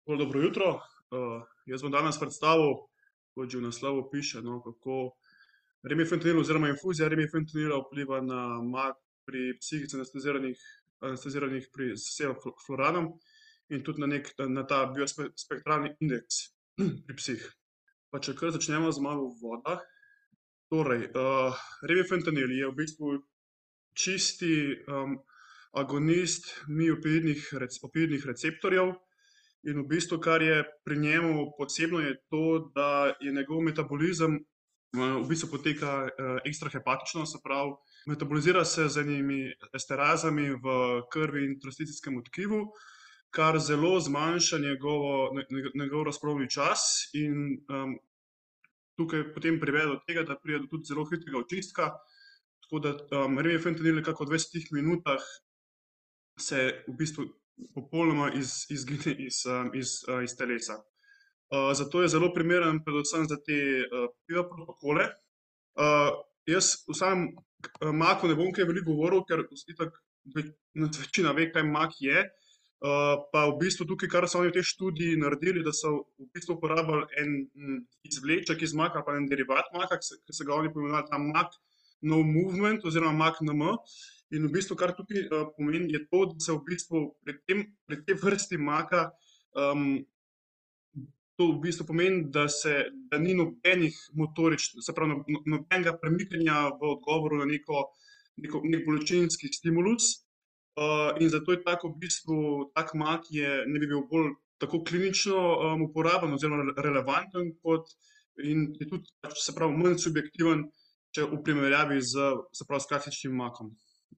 Dobro jutro. Jaz bom danes predstavil, kot že v naslovu piše, no, kako remifentanil oziroma infuzija remifentanila vpliva na mak pri psih anesteziranih s sevofluranom in tudi na ta biospektralni indeks pri psih. Pa če kar začnemo z malo voda. Torej, remifentanil je v bistvu čisti agonist opioidnih receptorjev. In v bistvu, kar je pri njemu posebno, je to, da je njegov metabolizem v bistvu poteka ekstrahepatično, se pravi, metabolizira se z enimi esterazami v krvi in interstiticijskem tkivu, kar zelo zmanjša njegov razplovni čas in tukaj potem privede do tega, da pride do tudi zelo hitrega očistka, tako da remifentanil nekako v 20 minutah se v bistvu popolnoma izgine iz telesa. Zato je zelo primeren predvsem za te piva protokole. Jaz o samem maku ne bom kaj veliko govoril, ker itak večina ve, kaj mak je. Pa v bistvu tukaj, kar so oni v tej študiji naredili, da so v bistvu uporabljali en izvleček iz maka ali pa en derivat maka, ki so ga oni poimenovali ta mak no movement oziroma mak NM. In v bistvu, kar tukaj pomeni, je to, da se v bistvu pri tej vrsti maka to v bistvu pomeni, da ni nobenih se pravi nobenega premikanja v odgovoru na nek bolečinski stimulus. In zato je tak v bistvu, tak mak ne bi bil bolj tako klinično uporaben oziroma relevanten in je tudi se pravi manj subjektiven, če v primerjavi s klasičnim makom.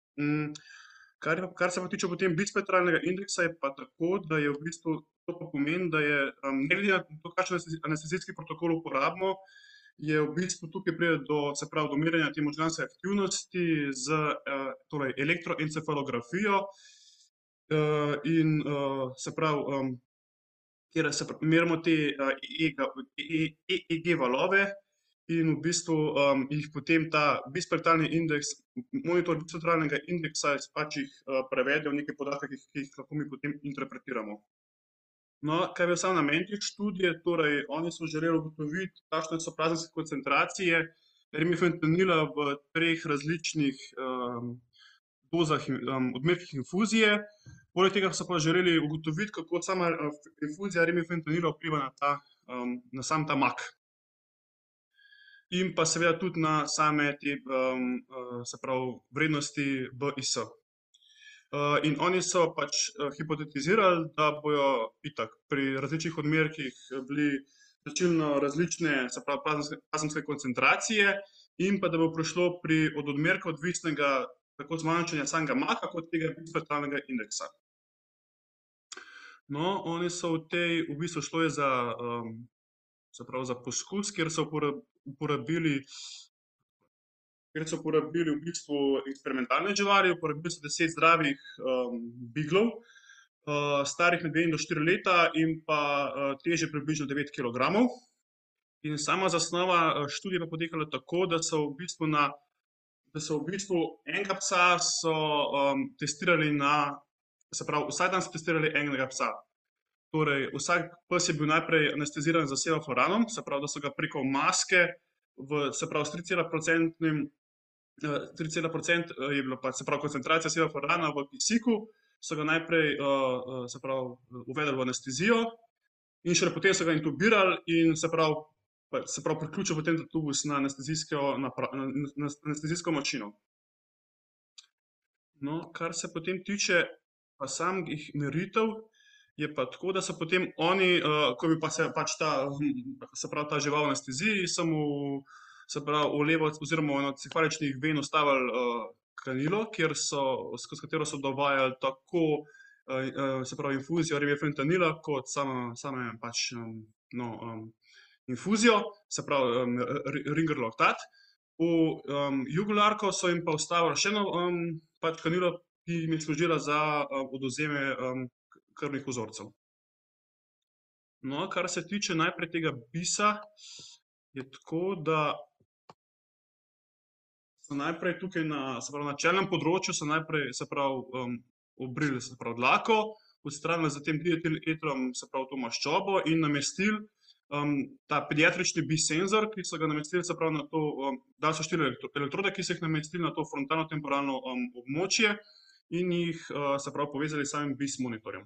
Kar se pa tiče potem bispektralnega indeksa, je pa tako, da je v bistvu to pa pomeni, da je ne glede na to, kakšen anestezijski protokol uporabimo, je v bistvu tukaj pride do merjenja te možganske aktivnosti z torej elektroencefalografijo in se pravi, kjer merimo te EEG valove in v bistvu jih potem ta bispektralni indeks, monitor bispektralnega indeksa pač jih prevede v neke podatke, ki jih lahko mi potem interpretiramo. No, kaj je bil sam namen te študije? Torej, oni so želeli ugotoviti, kakšne so plasmenske koncentracije remifentanila v 3 različnih dozah, odmerkih infuzije. Poleg tega so pa želeli ugotoviti, kako sama infuzija remifentanila vpliva na sam ta mak. In pa seveda tudi na same te, se pravi, vrednosti BIS. In oni so pač hipotetizirali, da bojo itak pri različnih odmerkih bili značilno različne, se pravi, plazemske koncentracije in pa da bo prišlo od odmerka odvisnega tako zmanjšanja samega maka kot tega bispektralnega indeksa. No, oni so v bistvu šlo je za poskus, kjer so uporabili v bistvu eksperimentalne živali, uporabili so 10 zdravih biglov, starih med 2 in do 4 leta in pa težje približno 9 kilogramov. In sama zasnova študije pa potekala tako, da so v bistvu enega psa testirali se pravi, vsak dan so testirali enega psa. Torej, vsak pes je bil najprej anesteziran z sevofluranom, se pravi, da so ga preko maske s 3,% je bila se pravi koncentracija sevoflurana v kisiku, so ga najprej se pravi uvedli v anestezijo in šele potem so ga intubirali in se pravi priključili potem ta tubus na anestezijsko mašino. No, kar se potem tiče pa samih meritev, je pa tako, da so potem oni, ko je bil pa se pač ta žival v anesteziji, so mu se pravi v levo oziroma v eno od cefaličnih ven vstavili kanilo, skozi katero so dovajali tako se pravi infuzijo remifentanila kot same pač infuzijo, se pravi ringerloktat. V jugularko so jim pa vstavili še eno pač kanilo, ki jim je služila za odvzeme krvnih vzorcev. No, kar se tiče najprej tega bisa, je tako, da so najprej tukaj na čelnem področju so najprej, se pravi, obrili, se pravi, dlako, odstranili z tem dietil-etrom, se pravi to maščobo in namestili ta pediatrični bisenzor, ki so ga namestili, se pravi na to, dali so 4 elektrode, ki so jih namestili na to frontalno-temporalno območje in jih, se pravi, povezali s samim bis monitorjem.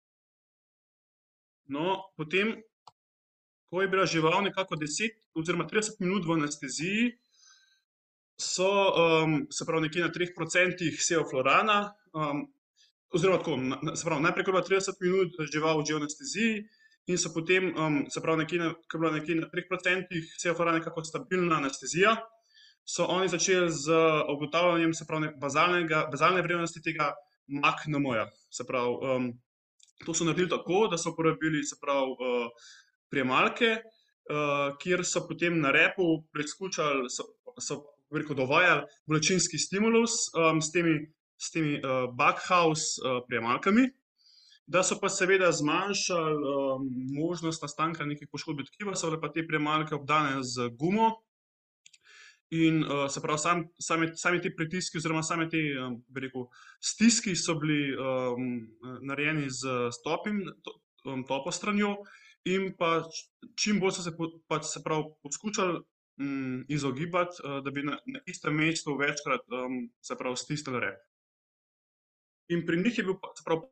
No, potem, ko je bila žival nekako 10 oziroma 30 minut v anesteziji, so, se pravi, nekje na 3% sevoflurana, oziroma tako, se pravi, najprej, ko je bila 30 minut žival že v anesteziji in so potem, se pravi, ko je bila nekje na 3% sevoflurana nekako stabilna anestezija, so oni začeli z ugotavljanjem, se pravi, bazalne vrednosti tega MAK-NM-ja. Se pravi, to so naredili tako, da so uporabili, se pravi, prijemalke, kjer so potem na repu preizkušali, so bi rekel, dovajali bolečinski stimulus s temi Backhaus prijemalkami, da so pa seveda zmanjšali možnost nastanka nekih poškodb tkiva, so bile pa te prijemalke obdane z gumo in, se pravi, sami ti pritiski oziroma same te, bi rekel, stiski so bili narejeni s topo stranjo in pa čim bolj so se pač, se pravi, poskušali izogibati, da bi na istem mestu večkrat, se pravi, stisnili rep. In pri njih je bil, se pravi,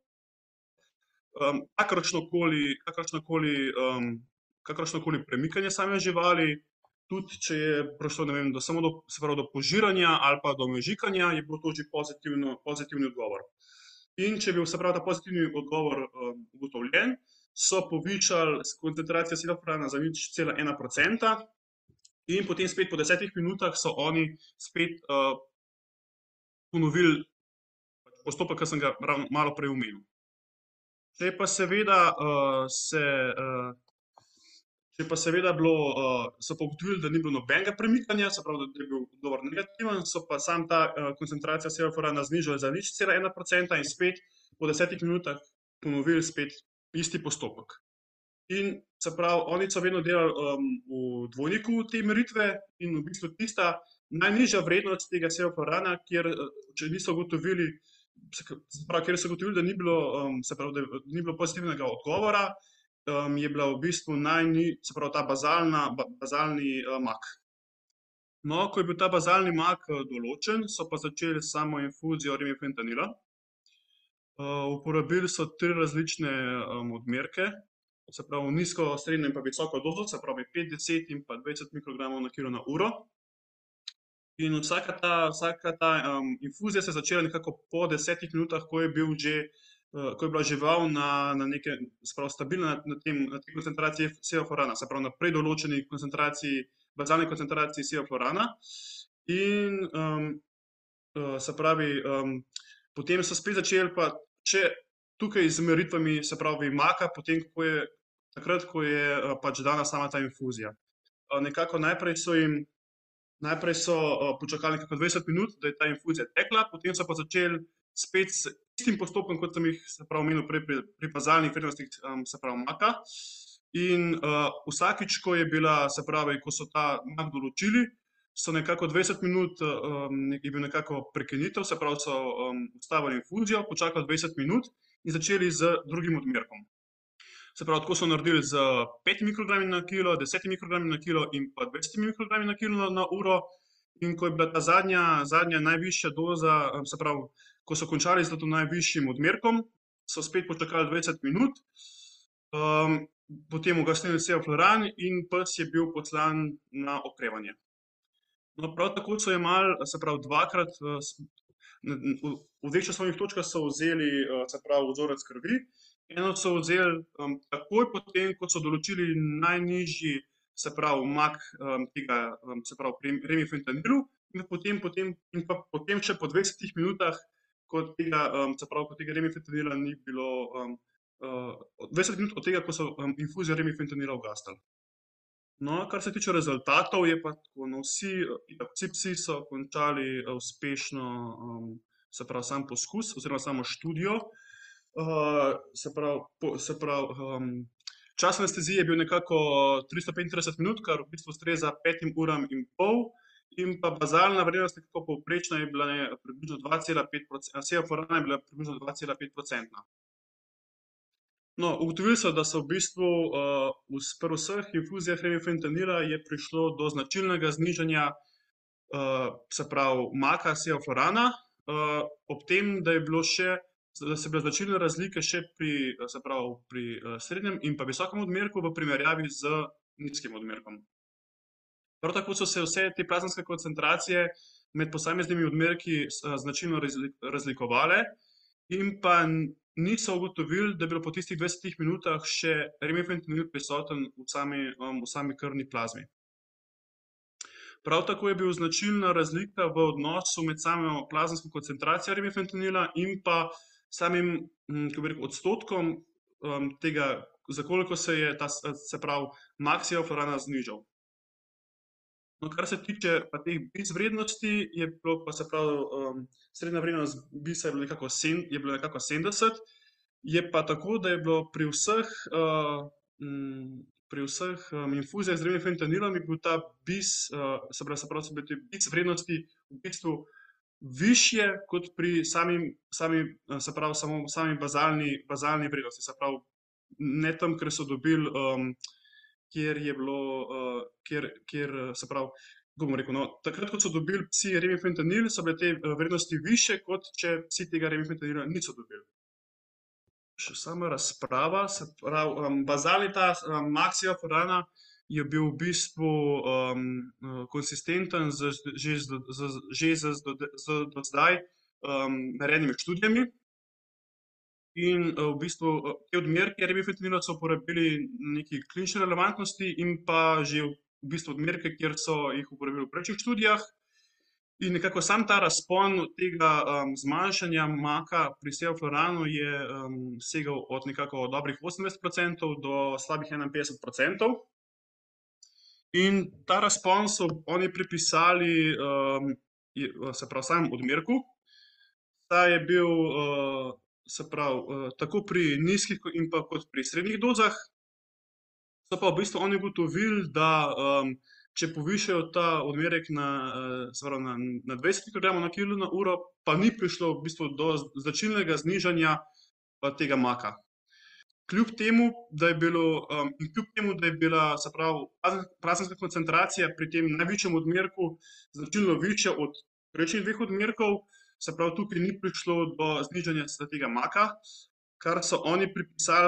kakršnokoli premikanje same živali, tudi če je prišlo, ne vem, samo se pravi, do požiranja ali pa do mežikanja, je bilo to že pozitivni odgovor. In če je bil, se pravi, ta pozitivni odgovor ugotovljen, so povišali koncentracijo sevoflurana za 0,1% in potem spet po 10 minutah so oni spet ponovili postopek, ki sem ga malo prej omenil. Če pa seveda so pa ugotovili, da ni bilo nobenega premikanja, se pravi, da je bil odgovor negativen, so pa sam ta koncentracija sevoflurana znižali za 0,1% in spet po 10 minutah ponovili spet isti postopek. In se pravi, oni so vedno delali v dvojniku te meritve in v bistvu tista najnižja vrednost tega sevoflurana, kjer so ugotovili, da ni bilo, se pravi, da ni bilo pozitivnega odgovora, je bila v bistvu se pravi, ta bazalni MAK. No, ko je bil ta bazalni MAK določen, so pa začeli s samo infuzijo remifentanila. Uporabili so 3 različne odmerke, se pravi, nizko, srednjo in pa visoko dozo, se pravi 5, 10 in pa 20 mikrogramov na kilo na uro. In vsaka ta infuzija se je začela nekako po 10 minutah, ko je bila žival na neke, se pravi, stabilna na tej koncentraciji sevoflurana, se pravi, na prej določeni bazalni koncentraciji sevoflurana. In, se pravi, potem so spet začeli pa tukaj z meritvami, se pravi, MAK-a, potem takrat, ko je pač dana sama ta infuzija. Nekako najprej so počakali nekako 20 minut, da je ta infuzija tekla, potem so pa začeli spet s istim postopkom, kot sem jih, se pravi, omenil prej pri bazalnih vrednostih, se pravi, MAK-a. In vsakič, ko je bila, se pravi, ko so ta MAK določili, so nekako 20 minut je bil nekako prekinitev, se pravi, so ustavili infuzijo, počakali 20 minut in začeli z drugim odmerkom. Se pravi, tako so naredili z 5 mikrogrami na kilo, 10 mikrogrami na kilo in pa 20 mikrogrami na kilo na uro. In ko je bila ta zadnja najvišja doza, se pravi, ko so končali z tem najvišjim odmerkom, so spet počakali 20 minut, potem ugasnili sevofluran in pes je bil poslan na okrevanje. No, prav tako so jemali, se pravi, dvakrat, v 2 časovnih točkah so vzeli, se pravi, vzorec krvi. Eno so vzeli takoj potem, ko so določili najnižji, se pravi, MAK tega, se pravi, pri remifentanilu in potem še po 20 minutah, ko tega remifentanila ni bilo, 20 minut od tega, ko so infuzijo remifentanila ugasnili. No, kar se tiče rezultatov, je pa tako, no, vsi psi so končali uspešno, se pravi, sam poskus oziroma samo študijo. Se pravi, čas anestezije je bil nekako 335 minut, kar v bistvu ustreza 5 uram in pol. In pa bazalna vrednost nekako povprečna je bila približno 2,5%, sevoflurana je bila približno 2,5%. No, ugotovili so, da so v bistvu pri vseh infuzijah remifentanila je prišlo do značilnega znižanja, se pravi, maka sevoflurana, ob tem, da so bile značilne razlike še pri, se pravi, pri srednjem in pa visokem odmerku v primerjavi z nizkim odmerkom. Prav tako so se vse te plazemske koncentracije med posameznimi odmerki značilno razlikovale in pa niso ugotovili, da bi bilo po tistih 20 minutah še remifentanil prisoten v sami krvni plazmi. Prav tako je bila značilna razlika v odnosu med samo plazemsko koncentracijo remifentanila in pa samim, kako bi rekel, odstotkom tega, za koliko se je ta, se pravi, mak sevoflurana znižal. No, kar se tiče pa teh bis vrednosti, je bilo pa, se pravi, srednja vrednost bisa je bila nekako 70, je pa tako, da je bilo pri vseh infuzijah z remifentanilom je bil ta bis, se pravi, so bile te bis vrednosti v bistvu višje kot pri sami bazalni vrednosti, se pravi, ne tam, kjer so dobili, kjer je bilo, se pravi, kako bom rekel, no, takrat, ko so dobili psi remifentanil, so bile te vrednosti višje, kot če psi tega remifentanila niso dobili. Še sama razprava, se pravi, bazalni ta mak sevoflurana je bil v bistvu konsistenten že z do zdaj narejenimi študijami. In v bistvu te odmerke remifentanila so uporabili neki klinične relevantnosti in pa že v bistvu odmerke, kjer so jih uporabili v prejšnjih študijah. In nekako sam ta razpon tega zmanjšanja maka pri sevofluranu je segal od nekako dobrih 28% do slabih 51%. In ta razpon so oni pripisali, se pravi, samemu odmerku, ta je bil, se pravi, tako pri nizkih in pa kot pri srednjih dozah. So pa v bistvu oni ugotovili, da če povišajo ta odmerek se pravi, na 20 mikrogramov na kilo na uro, pa ni prišlo v bistvu do značilnega znižanja tega maka. Kljub temu, da je bila, se pravi, plazemska koncentracija pri tem največjem odmerku značilno višja od prejšnjih dveh odmerkov, se pravi, tukaj ni prišlo do znižanja tega maka, kar so oni pripisali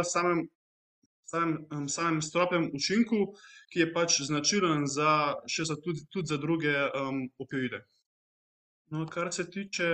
samem stropnem učinku, ki je pač značilen tudi za druge opioide. No, kar se tiče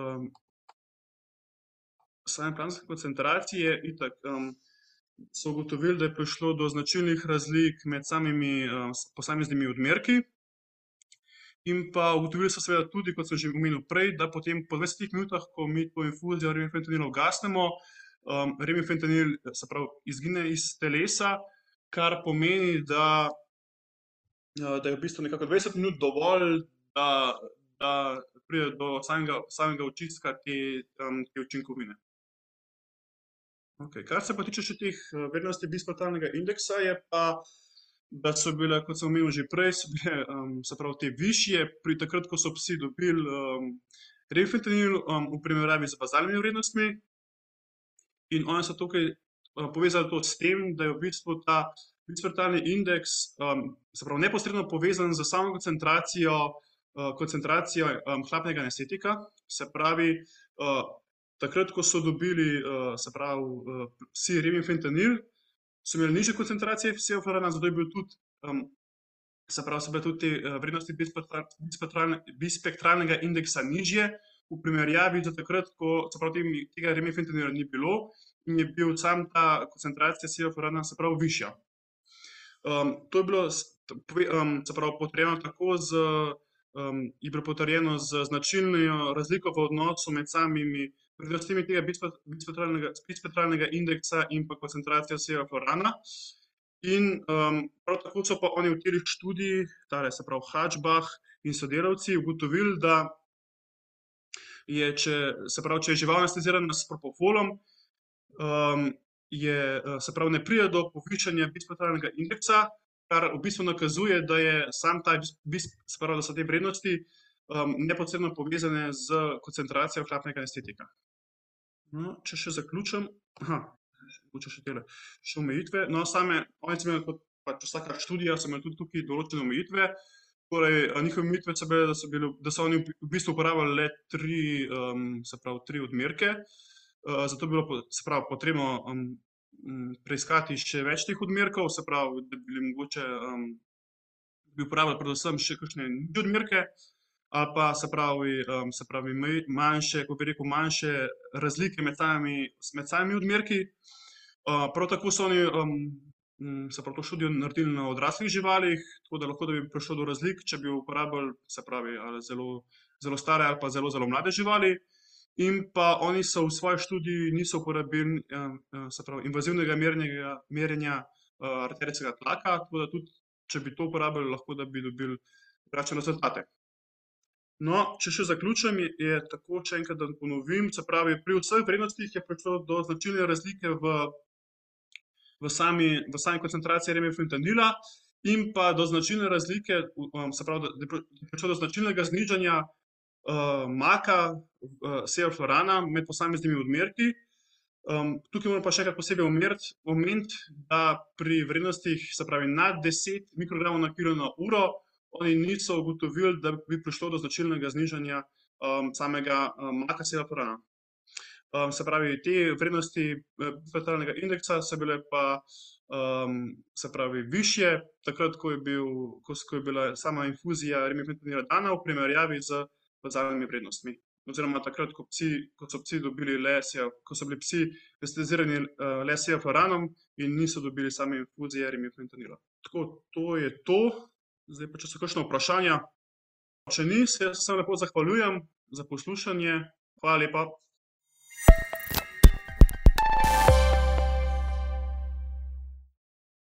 same plazemske koncentracije, itak so ugotovili, da je prišlo do značilnih razlik med samimi posameznimi odmerki. In pa ugotovili so seveda tudi, kot sem že omenil prej, da potem po 20 minutah, ko mi to infuzijo remifentanila ugasnemo, remifentanil, se pravi, izgine iz telesa, kar pomeni, da je v bistvu nekako 20 minut dovolj, da pride do samega očistka te učinkovine. Kar se pa tiče še teh vrednosti bisfraktalnega indeksa, je pa, da so bile, kot sem omenil že prej, so bile, se pravi, te višje pri takrat, ko so psi dobili remifentanil v primerjavi z bazalnimi vrednostmi. In oni so tukaj povezali to s tem, da je v bistvu ta bisfraktalni indeks, se pravi, neposredno povezan z samo koncentracijo hlapnega anestetika. Se pravi, takrat, ko so dobili, se pravi, psi remifentanil, so imeli nižje koncentracije sevoflurana, zato je bil tudi, se pravi, so bile tudi te vrednosti bispektralnega indeksa nižje v primerjavi z takrat, ko, se pravi, tega remifentanila ni bilo in je bil sam ta koncentracija sevoflurana, se pravi, višja. To je bilo, se pravi, potrjeno tako je bilo potrjeno z značilno razliko v odnosu med samimi vrednostmi tega bispektralnega indeksa in pa koncentracijo sevoflurana. In prav tako so pa oni v teh študijih, tale, se pravi, Hatchbach in sodelavci, ugotovili, da je, če je žival anestezirana s propofolom, se pravi, ne pride do povišanja bispektralnega indeksa, kar v bistvu nakazuje, da je se pravi, da so te vrednosti neposredno povezane z koncentracijo hlapnega anestetika. No, če še zaključim, mogoče še tele, še omejitve. No, oni so imeli kot pač vsaka študija, so imeli tudi tukaj določene omejitve. Torej, njihove omejitve so bile, da so oni v bistvu uporabljali le se pravi, 3 odmerke. Zato je bilo, se pravi, potrebno preiskati še več teh odmerkov, se pravi, da bi bili mogoče bi uporabljali predvsem še kakšne nižje odmerke, ali pa se pravi manjše, kako bi rekel, manjše razlike med samimi odmerki. Prav tako so oni se pravi to študijo naredili na odraslih živalih, tako da lahko da bi prišlo do razlik, če bi uporabljali, se pravi, ali zelo stare ali pa zelo mlade živali. In pa oni so v svoji študiji niso uporabili se pravi, invazivnega merjenja arterijskega tlaka, tako da tudi, če bi to uporabili, lahko da bi dobili drugačne rezultate. No, če še zaključim, je tako, še enkrat, da ponovim, se pravi, pri vseh vrednostih je prišlo do značilne razlike v sami koncentraciji remifentanila in pa do značilne razlike, se pravi, da je prišlo do značilnega znižanja maka sevoflurana med posameznimi odmerki. Tukaj moram pa še enkrat posebej omeniti, da pri vrednostih, se pravi, nad 10 mikrogramov na kilo na uro, oni niso ugotovili, da bi prišlo do značilnega znižanja samega maka sevoflurana. Se pravi, te vrednosti fetalnega indeksa so bile pa se pravi, višje, takrat, ko je bila sama infuzija remifentanila dana v primerjavi z bazalnimi vrednostmi. Oziroma takrat, ko so psi dobili ko so bili psi anestezirani le s sevofluranom in niso dobili same infuzije remifentanila. Tako, to je to. Zdaj pa, če so kakšna vprašanja. Če ni, se jaz vsem lepo zahvaljujem za poslušanje. Hvala lepa.